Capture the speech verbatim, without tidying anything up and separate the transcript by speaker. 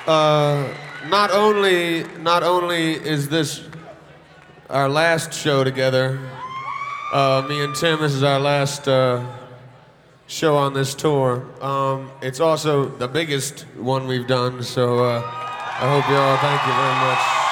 Speaker 1: Uh, not only, not only is this our last show together, uh, me and Tim, this is our last uh, show on this tour. Um, it's also the biggest one we've done, so uh, I hope you all thank you very much.